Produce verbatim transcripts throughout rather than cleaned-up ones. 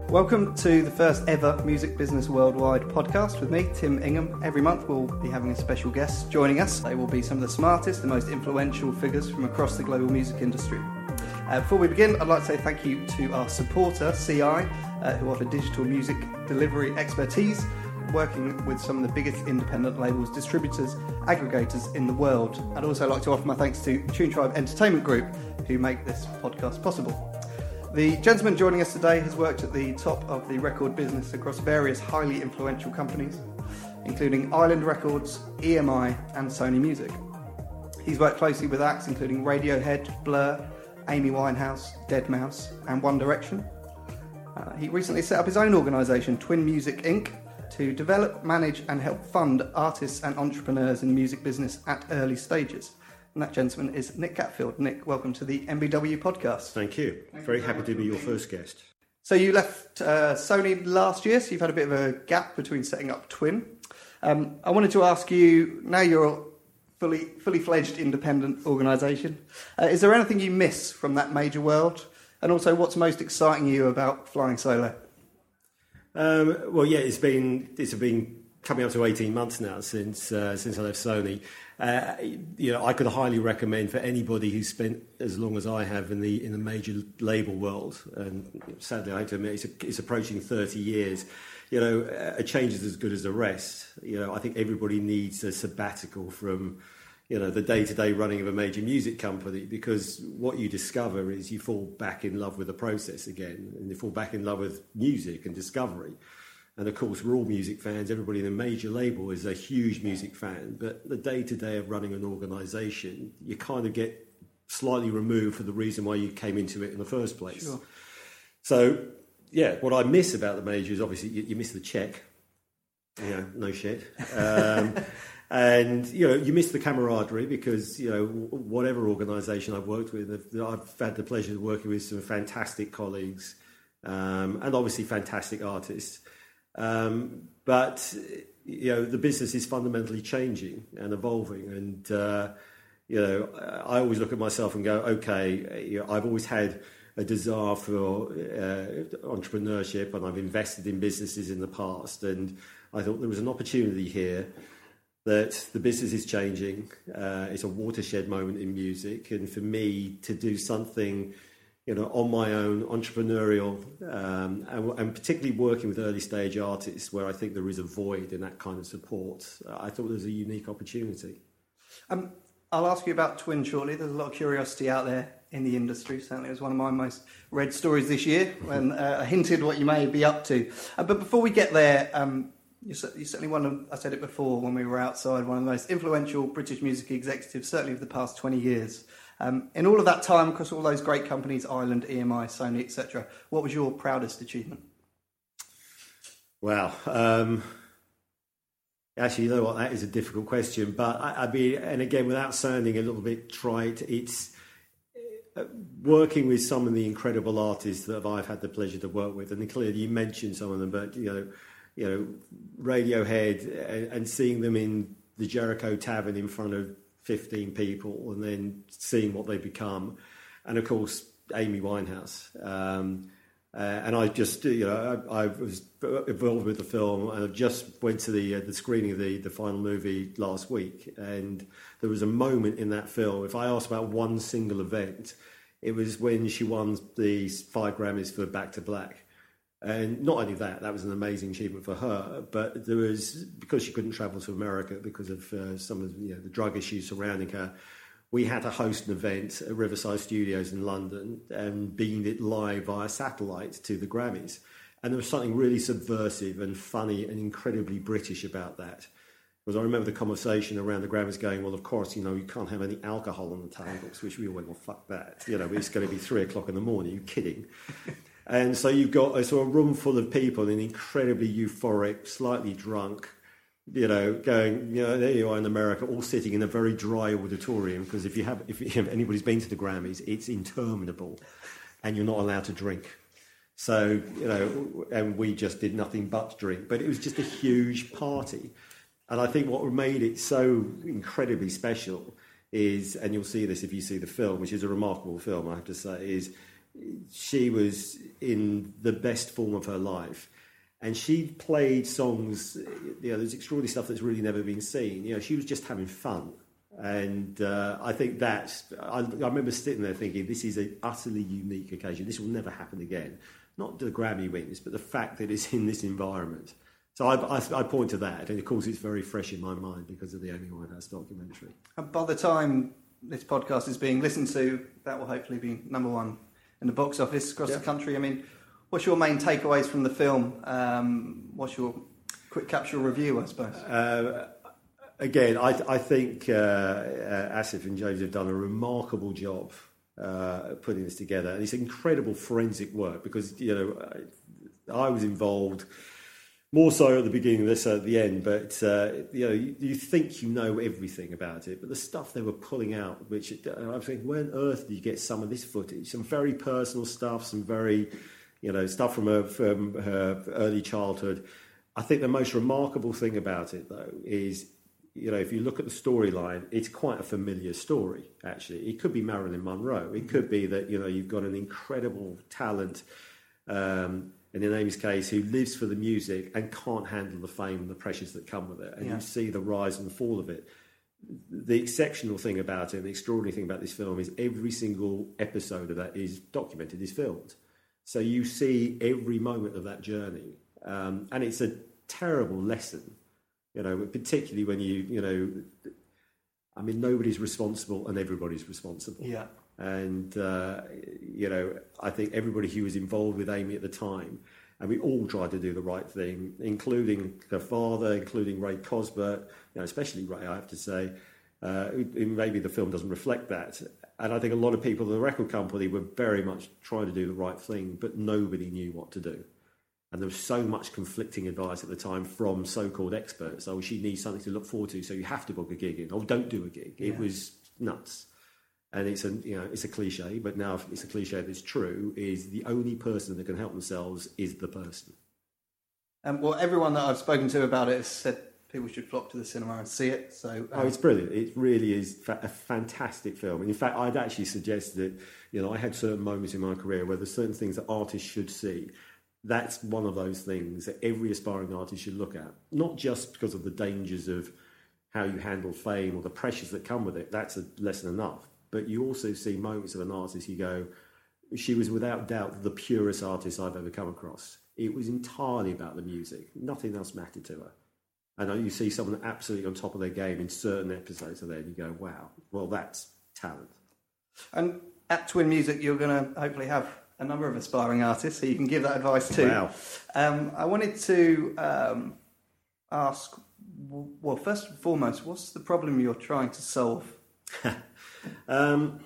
Welcome to the first ever Music Business Worldwide podcast with me, Tim Ingham. Every month we'll be having a special guest joining us. They will be some of the smartest, the most influential figures from across the global music industry. Uh, before we begin, I'd like to say thank you to our supporter, C I, uh, who offer digital music delivery expertise, working with some of the biggest independent labels, distributors, aggregators in the world. I'd also like to offer my thanks to Tune Tribe Entertainment Group, who make this podcast possible. The gentleman joining us today has worked at the top of the record business across various highly influential companies, including Island Records, E M I and Sony Music. He's worked closely with acts including Radiohead, Blur, Amy Winehouse, deadmau five and One Direction. Uh, he recently set up his own organisation, Twin Music Incorporated, to develop, manage and help fund artists and entrepreneurs in the music business at early stages. And that gentleman is Nick Catfield. Nick, welcome to the M B W podcast. Thank you. Thank very you happy to be your first guest. So you left uh, Sony last year, so you've had a bit of a gap between setting up Twin. Um, I wanted to ask you, now you're a fully, fully fledged independent organisation, uh, is there anything you miss from that major world? And also, what's most exciting you about flying solo? Um, well, yeah, it's been it's been coming up to eighteen months now since uh, since I left Sony. Uh, you know, I could highly recommend for anybody who's spent as long as I have in the in the major label world, and sadly I have to admit it's, a, it's approaching thirty years. You know, a change is as good as a rest. You know, I think everybody needs a sabbatical from, you know, the day-to-day running of a major music company, because what you discover is you fall back in love with the process again, and you fall back in love with music and discovery. And of course, we're all music fans. Everybody in a major label is a huge music fan. But the day-to-day of running an organisation, you kind of get slightly removed for the reason why you came into it in the first place. Sure. So, yeah, what I miss about the major is obviously you, you miss the check. Yeah, no shit. Um, and, you know, you miss the camaraderie because, you know, whatever organisation I've worked with, I've had the pleasure of working with some fantastic colleagues um, and obviously fantastic artists. Um, but, you know, the business is fundamentally changing and evolving. And, uh, you know, I always look at myself and go, okay, you know, I've always had a desire for uh, entrepreneurship, and I've invested in businesses in the past. And I thought there was an opportunity here that the business is changing. Uh, it's a watershed moment in music. And for me to do something, you know, on my own, entrepreneurial, um, and, and particularly working with early stage artists where I think there is a void in that kind of support, I thought there was a unique opportunity. Um, I'll ask you about Twin shortly. There's a lot of curiosity out there in the industry. Certainly it was one of my most read stories this year when uh, I hinted what you may be up to. Uh, but before we get there, um, you're, you're certainly one of, I said it before when we were outside, one of the most influential British music executives, certainly of the past twenty years. Um, in all of that time, across all those great companies, Island, E M I, Sony, et cetera, what was your proudest achievement? Wow. Um, actually, you know what? That is a difficult question. But I, I mean, and again, without sounding a little bit trite, it's uh, working with some of the incredible artists that I've had the pleasure to work with. And clearly, you mentioned some of them, but you know, you know, Radiohead, and, and seeing them in the Jericho Tavern in front of fifteen people, and then seeing what they become, and of course Amy Winehouse. Um, uh, and I just, you know, I, I was involved with the film, and I just went to the uh, the screening of the the final movie last week, and there was a moment in that film. If I asked about one single event, it was when she won the five Grammys for Back to Black. And not only that, that was an amazing achievement for her, but there was, because she couldn't travel to America because of uh, some of you know, the drug issues surrounding her, we had to host an event at Riverside Studios in London and beamed it live via satellite to the Grammys. And there was something really subversive and funny and incredibly British about that. Because I remember the conversation around the Grammys going, well, of course, you know, you can't have any alcohol on the tables, which we all went, well, fuck that. You know, it's going to be three o'clock in the morning. Are you kidding? And so you've got a sort of room full of people in incredibly euphoric, slightly drunk, you know, going, you know, there you are in America, all sitting in a very dry auditorium, because if you have, if, if anybody's been to the Grammys, it's interminable, and you're not allowed to drink. So, you know, and we just did nothing but drink, but it was just a huge party. And I think what made it so incredibly special is, and you'll see this if you see the film, which is a remarkable film, I have to say, is she was in the best form of her life. And she played songs, you know, there's extraordinary stuff that's really never been seen. You know, she was just having fun. And uh, I think that's, I, I remember sitting there thinking, this is an utterly unique occasion. This will never happen again. Not the Grammy wins, but the fact that it's in this environment. So I, I, I point to that. And of course, it's very fresh in my mind because of the Amy Winehouse documentary. And by the time this podcast is being listened to, that will hopefully be number one in the box office across yeah. the country. I mean, what's your main takeaways from the film? Um, what's your quick capsule review, I suppose? Uh, again, I, I think uh, uh, Asif and James have done a remarkable job uh, putting this together. And it's incredible forensic work because, you know, I, I was involved more so at the beginning of this than at the end. But, uh, you know, you, you think you know everything about it. But the stuff they were pulling out, which I was thinking, where on earth do you get some of this footage? Some very personal stuff, some very... You know, stuff from her, from her early childhood. I think the most remarkable thing about it, though, is, you know, if you look at the storyline, it's quite a familiar story, actually. It could be Marilyn Monroe. It could be that, you know, you've got an incredible talent, um, and in Amy's case, who lives for the music and can't handle the fame and the pressures that come with it. And yeah. you see the rise and fall of it. The exceptional thing about it, the extraordinary thing about this film is every single episode of that is documented, is filmed. So you see every moment of that journey, um, and it's a terrible lesson, you know, particularly when you, you know, I mean, nobody's responsible and everybody's responsible. Yeah. And, uh, you know, I think everybody who was involved with Amy at the time, and we all tried to do the right thing, including her father, including Ray Cosbert, you know, especially Ray, I have to say. Uh, maybe the film doesn't reflect that. And I think a lot of people in the record company were very much trying to do the right thing, but nobody knew what to do. And there was so much conflicting advice at the time from so-called experts. Oh, she needs something to look forward to, so you have to book a gig in. Oh, don't do a gig. Yeah. It was nuts. And it's a, you know, it's a cliche, but now it's a cliche that's true, is the only person that can help themselves is the person. And um, well, everyone that I've spoken to about it has said people should flock to the cinema and see it. So, um... oh, it's brilliant. It really is fa- a fantastic film. And in fact, I'd actually suggest that, you know, I had certain moments in my career where there's certain things that artists should see. That's one of those things that every aspiring artist should look at. Not just because of the dangers of how you handle fame or the pressures that come with it. That's a lesson enough. But you also see moments of an artist, you go, she was without doubt the purest artist I've ever come across. It was entirely about the music. Nothing else mattered to her. And you see someone absolutely on top of their game in certain episodes of there, and you go, wow, well, that's talent. And at Twin Music, you're going to hopefully have a number of aspiring artists, so you can give that advice too. Wow. Um, I wanted to um, ask, well, first and foremost, what's the problem you're trying to solve? um,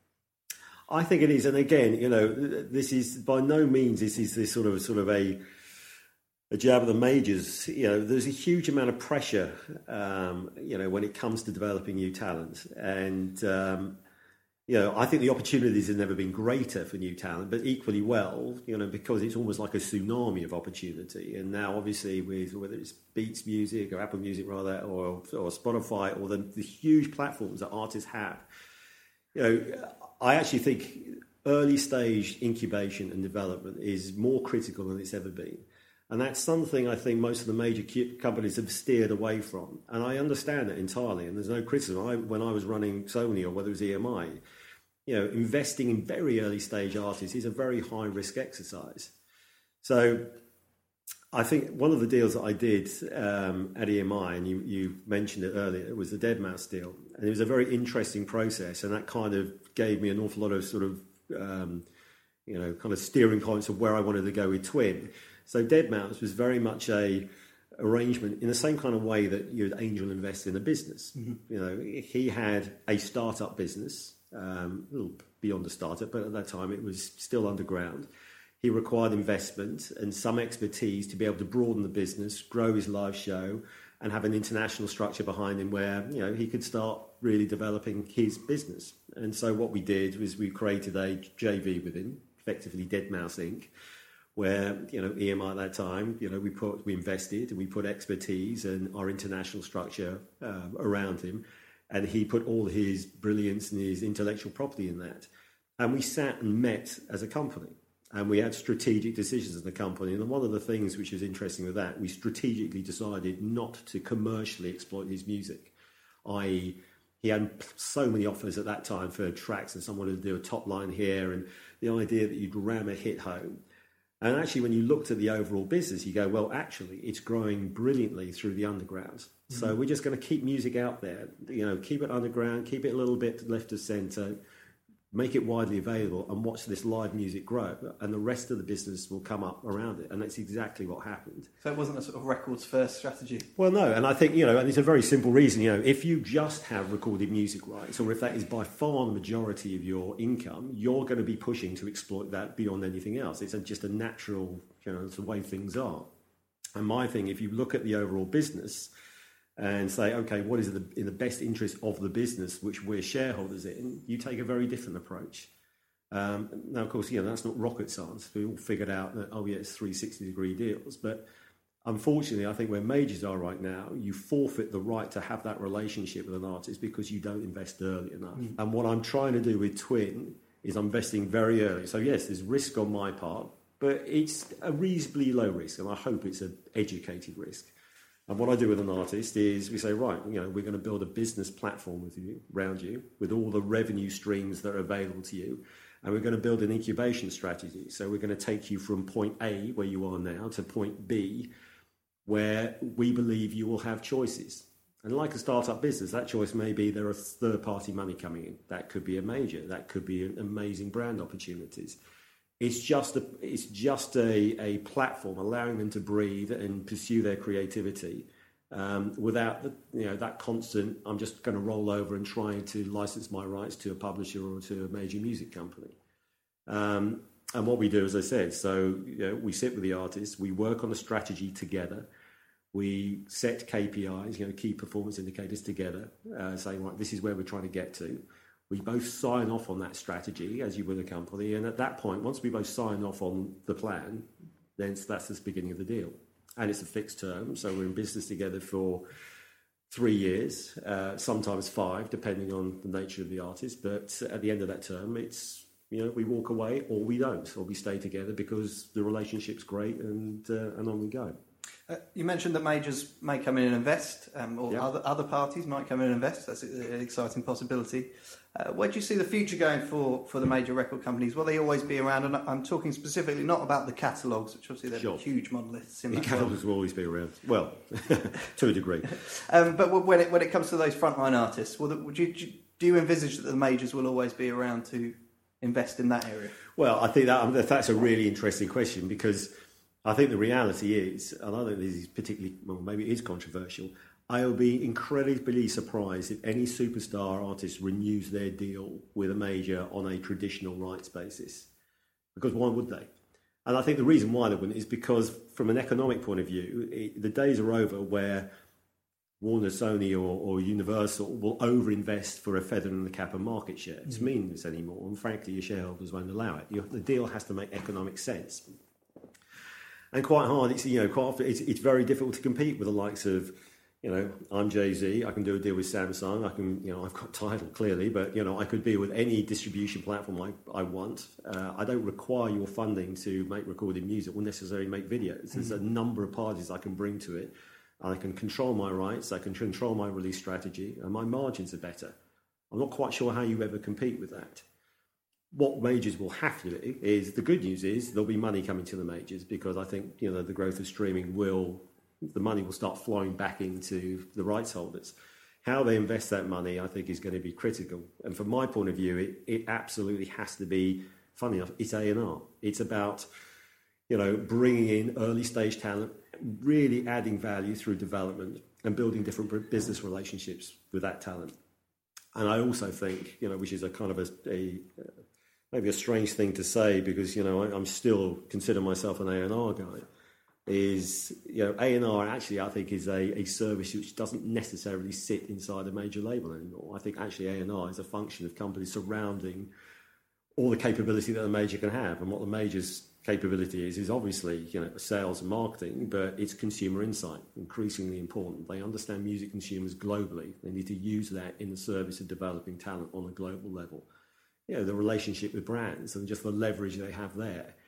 I think it is, and again, you know, this is by no means this is this sort of sort of a a jab at the majors. You know, there's a huge amount of pressure, um, you know, when it comes to developing new talent, and um, you know, I think the opportunities have never been greater for new talent, but equally well, you know, because it's almost like a tsunami of opportunity. And now, obviously, with whether it's Beats Music or Apple Music rather, or or Spotify, or the, the huge platforms that artists have, you know, I actually think early stage incubation and development is more critical than it's ever been. And that's something I think most of the major companies have steered away from. And I understand it entirely, and there's no criticism. I, when I was running Sony, or whether it was E M I, you know, investing in very early stage artists is a very high risk exercise. So I think one of the deals that I did um, at E M I, and you, you mentioned it earlier, it was the deadmau deal. And it was a very interesting process, and that kind of gave me an awful lot of sort of, um, you know, kind of steering points of where I wanted to go with Twin. So deadmau was very much a arrangement in the same kind of way that you'd angel invest in a business. Mm-hmm. You know, he had a startup business, um, a little beyond a startup, but at that time it was still underground. He required investment and some expertise to be able to broaden the business, grow his live show, and have an international structure behind him where, you know, he could start really developing his business. And so what we did was we created a J V with him, effectively deadmau Incorporated, where, you know, E M I at that time, you know, we put, we invested and we put expertise and our international structure um, around him, and he put all his brilliance and his intellectual property in that. And we sat and met as a company. And we had strategic decisions in the company. And one of the things which was interesting with that, we strategically decided not to commercially exploit his music. that is, he had so many offers at that time for tracks and someone to do a top line here and the idea that you'd ram a hit home. And actually, when you looked at the overall business, you go, well, actually, it's growing brilliantly through the underground. Mm-hmm. So we're just going to keep music out there, you know, keep it underground, keep it a little bit left of centre, make it widely available and watch this live music grow, and the rest of the business will come up around it. And that's exactly what happened. So it wasn't a sort of records first strategy? Well, no, and I think, you know, and it's a very simple reason, you know, if you just have recorded music rights, or if that is by far the majority of your income, you're going to be pushing to exploit that beyond anything else. It's a, just a natural, you know, it's the way things are. And my thing, if you look at the overall business and say, okay, what is the, in the best interest of the business, which we're shareholders in, you take a very different approach. Um, now, of course, you know, that's not rocket science. We all figured out that, oh, yeah, it's three hundred sixty degree deals. But unfortunately, I think where majors are right now, you forfeit the right to have that relationship with an artist because you don't invest early enough. Mm. And what I'm trying to do with Twin is I'm investing very early. So, yes, there's risk on my part, but it's a reasonably low risk, and I hope it's an educated risk. And what I do with an artist is we say, right, you know, we're going to build a business platform with you, around you, with all the revenue streams that are available to you. And we're going to build an incubation strategy. So we're going to take you from point A, where you are now, to point B, where we believe you will have choices. And like a startup business, that choice may be there are third-party money coming in. That could be a major. That could be amazing brand opportunities. It's just a, it's just a, a platform allowing them to breathe and pursue their creativity um, without the, you know, that constant, I'm just going to roll over and try to license my rights to a publisher or to a major music company. Um, and what we do, as I said, so you know, we sit with the artists, we work on a strategy together, we set K P Is, you know, key performance indicators together, uh, saying, right, this is where we're trying to get to. We both sign off on that strategy, as you would a company, and at that point, once we both sign off on the plan, then that's the beginning of the deal. And it's a fixed term, so we're in business together for three years, uh, sometimes five, depending on the nature of the artist. But at the end of that term, it's, you know, we walk away or we don't, or we stay together because the relationship's great, and uh, and on we go. Uh, you mentioned that majors may come in and invest, um, or yep. other other parties might come in and invest. That's an exciting possibility. Uh, where do you see the future going for, for the major record companies? Will they always be around? And I'm talking specifically not about the catalogues, which obviously they're sure. huge monoliths in the that catalogues will always be around. Well, to a degree. um, but when it when it comes to those frontline artists, will the, would you, do you envisage that the majors will always be around to invest in that area? Well, I think that that's a really interesting question, because I think the reality is, and I don't think this is particularly, well, maybe it is controversial, I will be incredibly surprised if any superstar artist renews their deal with a major on a traditional rights basis. Because why would they? And I think the reason why they wouldn't is because from an economic point of view, it, the days are over where Warner, Sony or, or Universal will overinvest for a feather in the cap of market share. It's mm-hmm. meaningless anymore, and frankly your shareholders won't allow it. You, the deal has to make economic sense. And quite hard, it's, you know, quite often it's, it's very difficult to compete with the likes of, you know, I'm Jay-Z, I can do a deal with Samsung, I can, you know, I've got Tidal clearly, but, you know, I could be with any distribution platform I, I want. Uh, I don't require your funding to make recorded music or necessarily make videos. There's mm-hmm. a number of parties I can bring to it. I can control my rights, I can control my release strategy, and my margins are better. I'm not quite sure how you ever compete with that. What majors will have to do is, the good news is there'll be money coming to the majors, because I think, you know, the growth of streaming will, the money will start flowing back into the rights holders. How they invest that money, I think, is going to be critical. And from my point of view, it, it absolutely has to be, funny enough, it's A and R. It's about, you know, bringing in early stage talent, really adding value through development and building different business relationships with that talent. And I also think, you know, which is a kind of a, a maybe a strange thing to say, because, you know, I, I'm still consider myself an A and R guy, is, you know, A and R actually I think is a, a service which doesn't necessarily sit inside a major label anymore. I think actually A and R is a function of companies surrounding all the capability that a major can have. And what the major's capability is, is obviously, you know, sales and marketing, but it's consumer insight, increasingly important. They understand music consumers globally. They need to use that in the service of developing talent on a global level. You know, the relationship with brands and just the leverage they have there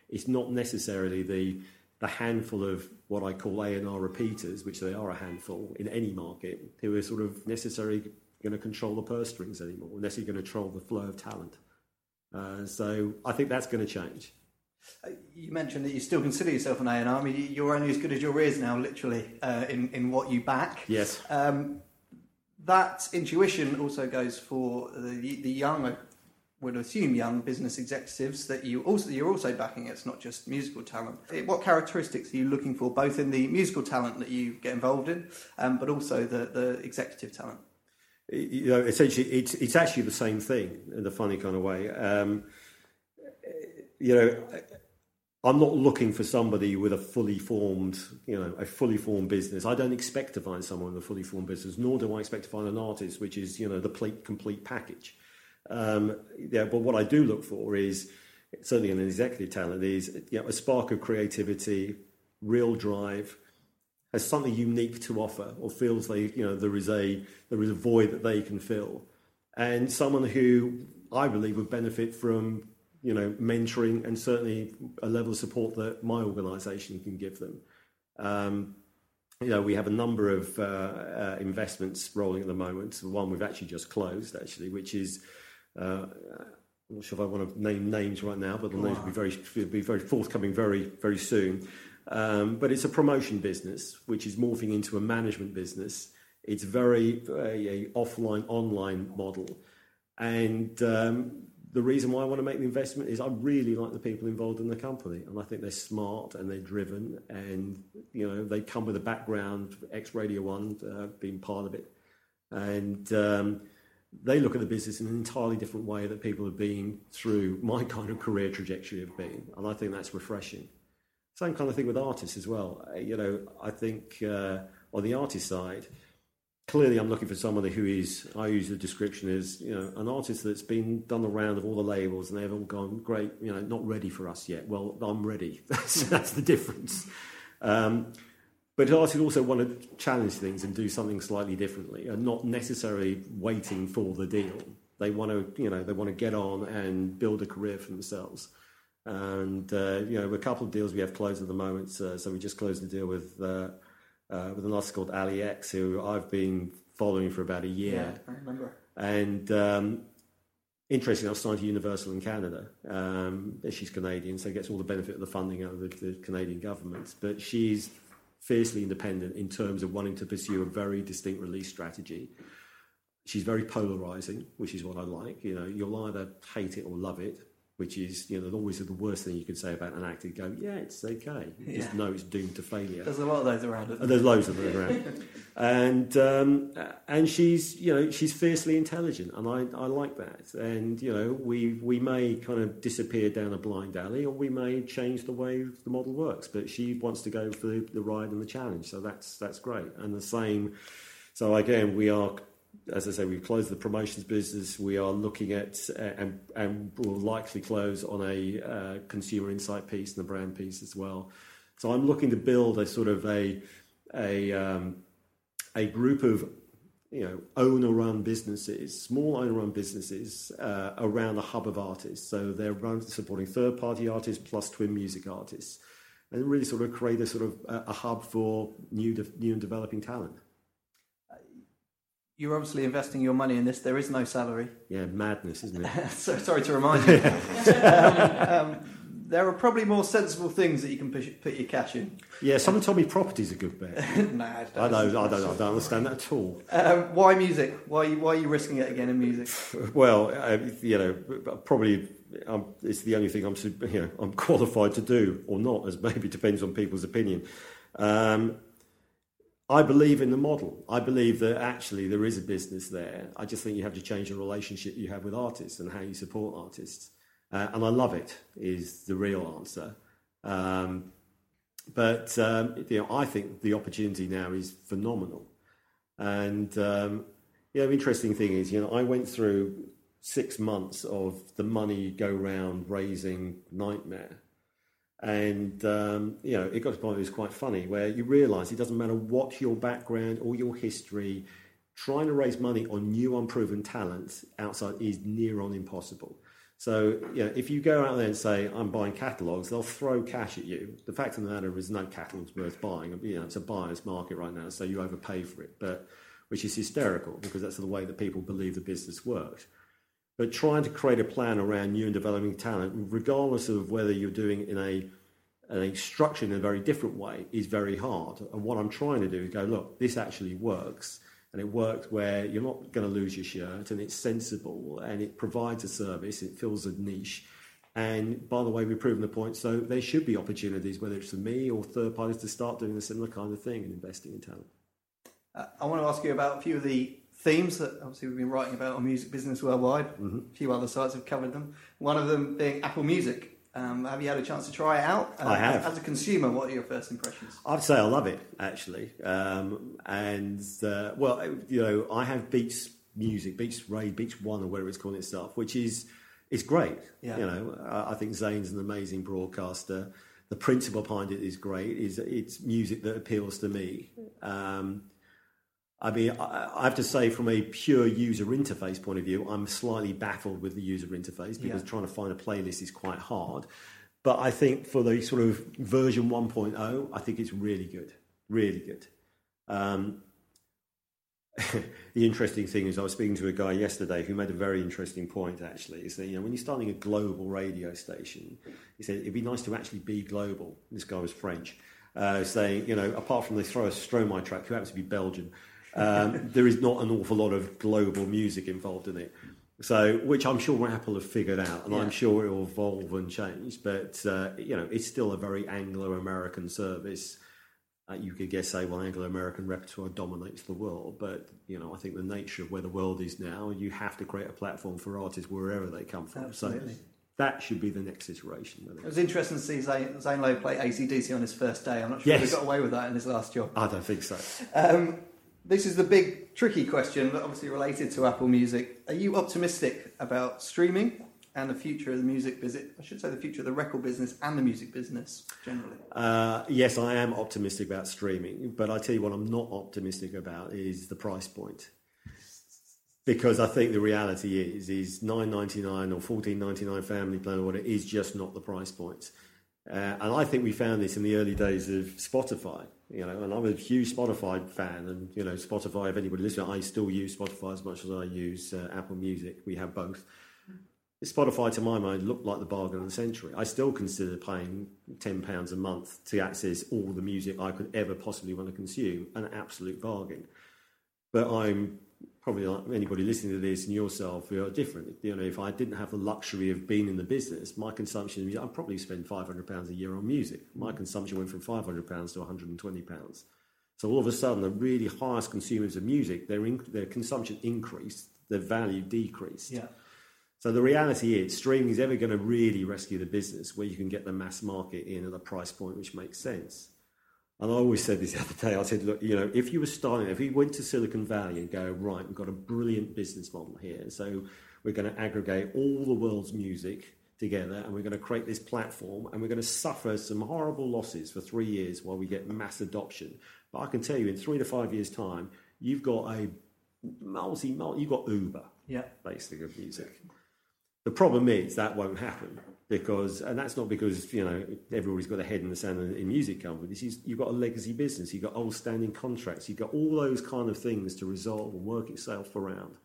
it's not necessarily the the handful of what I call A and R repeaters, which they are a handful in any market, who are sort of necessarily going to control the purse strings anymore, unless you're going to control the flow of talent. Uh, so I think that's going to change. Uh, you mentioned that you still consider yourself an A and R. I mean, you're only as good as your ears now, literally, uh, in, in what you back. Yes. Um, that intuition also goes for the, the young, I would assume, young business executives that you also, you're also backing. It's not just musical talent. What characteristics are you looking for, both in the musical talent that you get involved in, um, but also the, the executive talent? You know, essentially, it's it's actually the same thing in a funny kind of way. Um, you know, I'm not looking for somebody with a fully formed, you know, a fully formed business. I don't expect to find someone with a fully formed business, nor do I expect to find an artist, which is, you know, the plate, complete package. Um, yeah, but what I do look for is, certainly in an executive talent, is, you know, a spark of creativity, real drive, has something unique to offer, or feels like, you know, there is a there is a void that they can fill, and someone who I believe would benefit from, you know, mentoring and certainly a level of support that my organisation can give them. Um, you know, we have a number of uh, uh, investments rolling at the moment. The one we've actually just closed, actually, which is uh, I'm not sure if I want to name names right now, but the names will be very will be very forthcoming very very soon. Um, but it's a promotion business, which is morphing into a management business. It's very a, a offline, online model. And um, the reason why I want to make the investment is I really like the people involved in the company. And I think they're smart and they're driven. And, you know, they come with a background, ex-Radio One, uh, being part of it. And um, they look at the business in an entirely different way that people have been through my kind of career trajectory have been. And I think that's refreshing. Same kind of thing with artists as well. You know, I think uh, on the artist side, clearly I'm looking for somebody who is, I use the description as, you know, an artist that's been done the round of all the labels and they've all gone, great, you know, not ready for us yet. Well, I'm ready. That's, that's the difference. Um, but artists also want to challenge things and do something slightly differently and not necessarily waiting for the deal. They want to, you know, they want to get on and build a career for themselves. And, uh, you know, a couple of deals we have closed at the moment. Uh, so we just closed a deal with uh, uh, with an artist called Ali X, who I've been following for about a year. Yeah, I remember. And um, interestingly, I've signed to Universal in Canada. Um, she's Canadian, so gets all the benefit of the funding out of the, the Canadian government. But she's fiercely independent in terms of wanting to pursue a very distinct release strategy. She's very polarising, which is what I like. You know, you'll either hate it or love it, which is, you know, always the worst thing you could say about an actor. Go, yeah, it's okay. You yeah. just know it's doomed to failure. There's a lot of those around. And there's loads of them around. and um, and she's, you know, she's fiercely intelligent, and I, I like that. And, you know, we we may kind of disappear down a blind alley, or we may change the way the model works. But she wants to go for the, the ride and the challenge, so that's that's great. And the same. So again, we are. As I say, we've closed the promotions business. We are looking at uh, and, and will likely close on a uh, consumer insight piece and a brand piece as well. So I'm looking to build a sort of a a um, a group of, you know, owner-run businesses, small owner-run businesses uh, around a hub of artists. So they're run, supporting third-party artists plus twin music artists, and really sort of create a sort of a, a hub for new de- new and developing talent. You're obviously investing your money in this. There is no salary. Yeah, madness, isn't it? so, sorry to remind you. um, um, there are probably more sensible things that you can push, put your cash in. Yeah, someone told me property's a good bet. nah, I don't, I don't, I don't understand that at all. Um, why music? Why, why are you risking it again in music? Well, uh, you know, probably um, it's the only thing I'm, you know, I'm qualified to do, or not, as maybe depends on people's opinion. Um, I believe in the model. I believe that actually there is a business there. I just think you have to change the relationship you have with artists and how you support artists. Uh, and I love it, is the real answer. Um, but, um, you know, I think the opportunity now is phenomenal. And, um, you know, the interesting thing is, you know, I went through six months of the money go round raising nightmare. And, um, you know, it got to the point where it was quite funny, where you realise it doesn't matter what your background or your history, trying to raise money on new unproven talent outside is near on impossible. So, you know, if you go out there and say, I'm buying catalogues, they'll throw cash at you. The fact of the matter is no catalogue's worth buying. You know, it's a buyer's market right now, so you overpay for it, but which is hysterical because that's the way that people believe the business works. But trying to create a plan around new and developing talent, regardless of whether you're doing it in a, a structured in a very different way, is very hard. And what I'm trying to do is go, look, this actually works. And it works where you're not going to lose your shirt, and it's sensible, and it provides a service, it fills a niche. And by the way, we've proven the point, so there should be opportunities, whether it's for me or third parties, to start doing a similar kind of thing and investing in talent. Uh, I want to ask you about a few of the themes that obviously we've been writing about on Music Business Worldwide. Mm-hmm. A few other sites have covered them. One of them being Apple Music. Um, have you had a chance to try it out? Uh, I have. As a consumer, what are your first impressions? I'd say I love it, actually. Um, and, uh, well, you know, I have Beats Music, Beats Raid, Beats One, or whatever it's calling itself, which is it's great. Yeah. You know, I, I think Zane's an amazing broadcaster. The principle behind it is great. It's, it's music that appeals to me. Um, I mean, I, I have to say, from a pure user interface point of view, I'm slightly baffled with the user interface because yeah. trying to find a playlist is quite hard. But I think for the sort of version one point oh, I think it's really good, really good. Um, the interesting thing is I was speaking to a guy yesterday who made a very interesting point, actually. He said, you know, when you're starting a global radio station, he said, it'd be nice to actually be global. This guy was French, uh, saying, you know, apart from they throw a Stromae track, who happens to be Belgian, Um, there is not an awful lot of global music involved in it. So, which I'm sure Apple have figured out, and yeah. I'm sure it will evolve and change. But, uh, you know, it's still a very Anglo-American service. Uh, you could guess, say, well, Anglo-American repertoire dominates the world. But, you know, I think the nature of where the world is now, you have to create a platform for artists wherever they come from. Absolutely. So that should be the next iteration. It was interesting to see Zane, Zane Lowe play A C D C on his first day. I'm not sure yes. if he got away with that in his last job. I don't think so. Um, This is the big, tricky question, but obviously related to Apple Music. Are you optimistic about streaming and the future of the music business? I should say the future of the record business and the music business generally. Uh, yes, I am optimistic about streaming, but I tell you what I'm not optimistic about is the price point. Because I think the reality is, is nine ninety-nine or fourteen ninety-nine family plan or whatever is just not the price point. Uh, and I think we found this in the early days of Spotify, you know, and I'm a huge Spotify fan, and, you know, Spotify, if anybody listening, I still use Spotify as much as I use uh, Apple Music. We have both. Spotify, to my mind, looked like the bargain of the century. I still consider paying ten pounds a month to access all the music I could ever possibly want to consume, an absolute bargain. But I'm probably like anybody listening to this and yourself, we are different. You know, if I didn't have the luxury of being in the business, my consumption of music, I'd probably spend five hundred pounds a year on music. My consumption went from five hundred pounds to one hundred twenty pounds. So all of a sudden, the really highest consumers of music, their, in, their consumption increased, their value decreased. Yeah. So the reality is, streaming is ever going to really rescue the business where you can get the mass market in at a price point which makes sense. And I always said this the other day, I said, look, you know, if you were starting, if you went to Silicon Valley and go, right, we've got a brilliant business model here, so we're going to aggregate all the world's music together and we're going to create this platform and we're going to suffer some horrible losses for three years while we get mass adoption. But I can tell you, in three to five years' time, you've got a multi, multi you've got Uber, yeah, basically, of music. The problem is that won't happen because, and that's not because, you know, everybody's got a head in the sand in, in music companies. Is, you've got a legacy business, you've got old standing contracts, you've got all those kind of things to resolve and work itself around.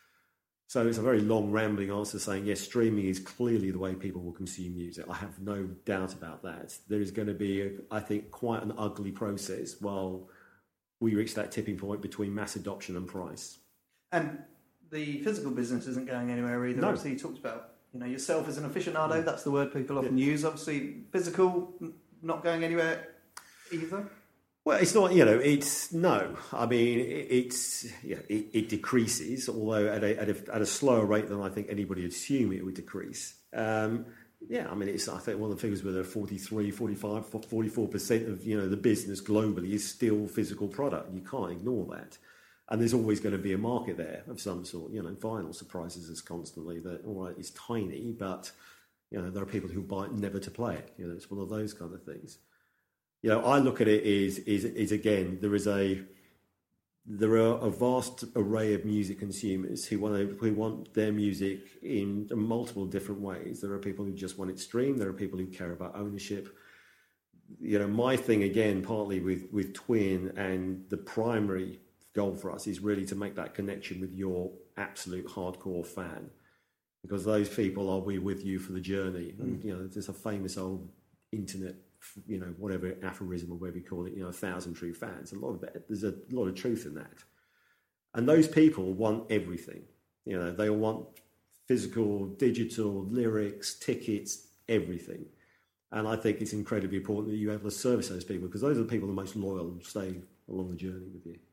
So it's a very long rambling answer saying, yes, streaming is clearly the way people will consume music. I have no doubt about that. There is going to be, a, I think, quite an ugly process while we reach that tipping point between mass adoption and price. And the physical business isn't going anywhere either. No. Obviously, you talked about, you know, yourself as an aficionado. Mm. That's the word people often yeah. use. Obviously, physical not going anywhere either. Well, it's not. You know, it's no. I mean, it, it's yeah, it, it decreases, although at a, at a at a slower rate than I think anybody would assume it would decrease. Um, yeah, I mean, it's. I think one of the figures were forty-three, forty-five, forty-four percent of you know the business globally is still physical product. You can't ignore that. And there's always going to be a market there of some sort. You know, vinyl surprises us constantly that, all right, it's tiny, but, you know, there are people who buy it never to play it. You know, it's one of those kind of things. You know, I look at it is, is, is again, there is a, there are a vast array of music consumers who want to, who want their music in multiple different ways. There are people who just want it streamed. There are people who care about ownership. You know, my thing again, partly with, with Twin, and the primary goal for us is really to make that connection with your absolute hardcore fan, because those people are we with you for the journey. And, you know, there's a famous old internet, you know, whatever aphorism or whatever you call it, you know, a thousand true fans. A lot of it, there's a lot of truth in that. And those people want everything. You know, they want physical, digital, lyrics, tickets, everything. And I think it's incredibly important that you're able to service those people, because those are the people who are most loyal and stay along the journey with you.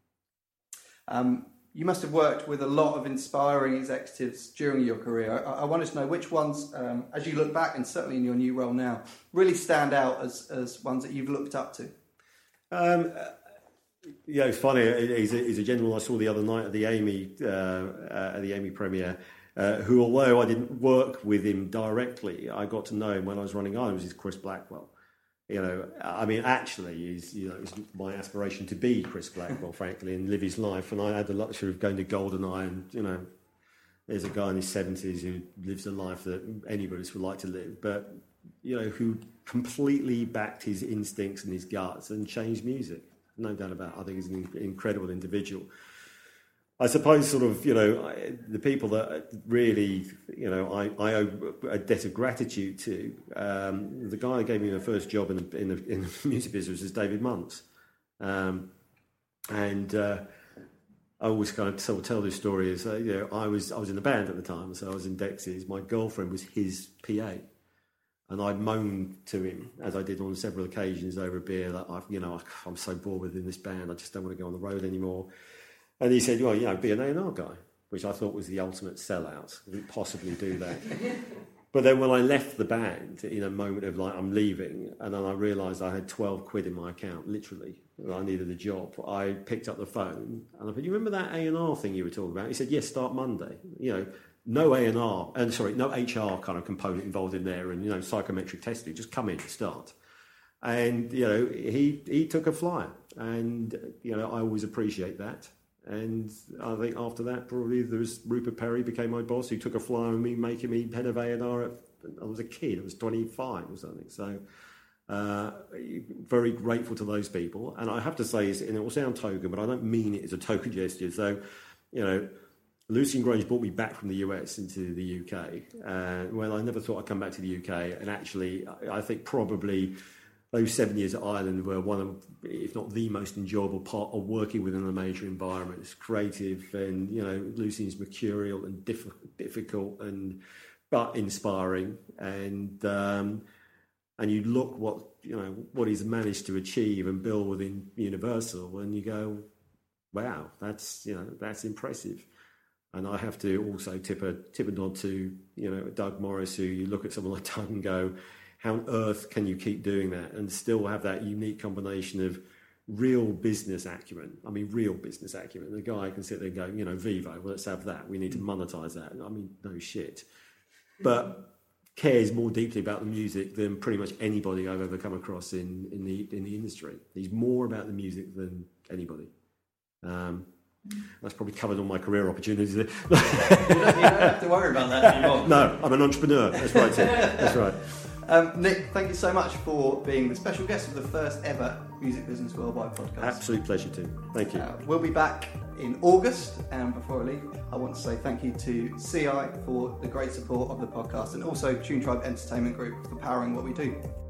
Um, you must have worked with a lot of inspiring executives during your career. I, I wanted to know which ones, um, as you look back, and certainly in your new role now, really stand out as, as ones that you've looked up to. Um, yeah, it's funny. He's a, he's a gentleman I saw the other night at the Amy uh, uh, at the Amy premiere. Uh, who, although I didn't work with him directly, I got to know him when I was running Islands, is Chris Blackwell. You know, I mean, actually, he's, you know, it's my aspiration to be Chris Blackwell, frankly, and live his life. And I had the luxury of going to GoldenEye, and, you know, there's a guy in his seventies who lives a life that anybody would like to live, but, you know, who completely backed his instincts and his guts and changed music. No doubt about it. I think he's an incredible individual. I suppose sort of, you know, the people that really, you know, I, I owe a debt of gratitude to, um, the guy that gave me my first job in the, in the, in the music business is David Muntz. Um, and uh, I always kind of sort of tell this story is, uh, you know, I was, I was in the band at the time, so I was in Dexys. My girlfriend was his P A. And I moaned to him, as I did on several occasions over a beer, that, I've, you know, I'm so bored within this band, I just don't want to go on the road anymore. And he said, well, you know, be an A and R guy, which I thought was the ultimate sellout. I couldn't possibly do that. But then when I left the band, in a moment of like, I'm leaving, and then I realised I had twelve quid in my account, literally, and I needed a job, I picked up the phone, and I said, you remember that A and R thing you were talking about? He said, yes, start Monday. You know, no A and R, and sorry, no H R kind of component involved in there, and, you know, psychometric testing, just come in and start. And, you know, he, he took a flyer, and, you know, I always appreciate that. And I think after that, probably there was Rupert Perry became my boss, who took a flyer on me, making me head of A and R. At, I was a kid, I was twenty-five or something. So uh, very grateful to those people. And I have to say, and it will sound token, but I don't mean it as a token gesture. So, you know, Lucian Grange brought me back from the U S into the U K. Uh, well, I never thought I'd come back to the U K. And actually, I think probably those seven years at Ireland were one of, if not the most enjoyable part of working within a major environment. It's creative, and, you know, Lucian's mercurial and diff- difficult, and but inspiring. And um, and you look what you know what he's managed to achieve and build within Universal, and you go, wow, that's you know that's impressive. And I have to also tip a tip a nod to you know Doug Morris, who you look at someone like Doug and go, how on earth can you keep doing that and still have that unique combination of real business acumen? I mean, real business acumen. The guy can sit there and go, you know, Vivo, well, let's have that. We need to monetize that. I mean, no shit. But cares more deeply about the music than pretty much anybody I've ever come across in, in the in the industry. He's more about the music than anybody. Um, that's probably covered all my career opportunities. you, don't, you don't have to worry about that anymore. No, I'm an entrepreneur. That's right, Tim. That's right. Um, Nick, thank you so much for being the special guest of the first ever Music Business Worldwide podcast. Absolute pleasure, Tim. Thank you. Uh, we'll be back in August, and before I leave, I want to say thank you to C I for the great support of the podcast, and also Tune Tribe Entertainment Group for powering what we do.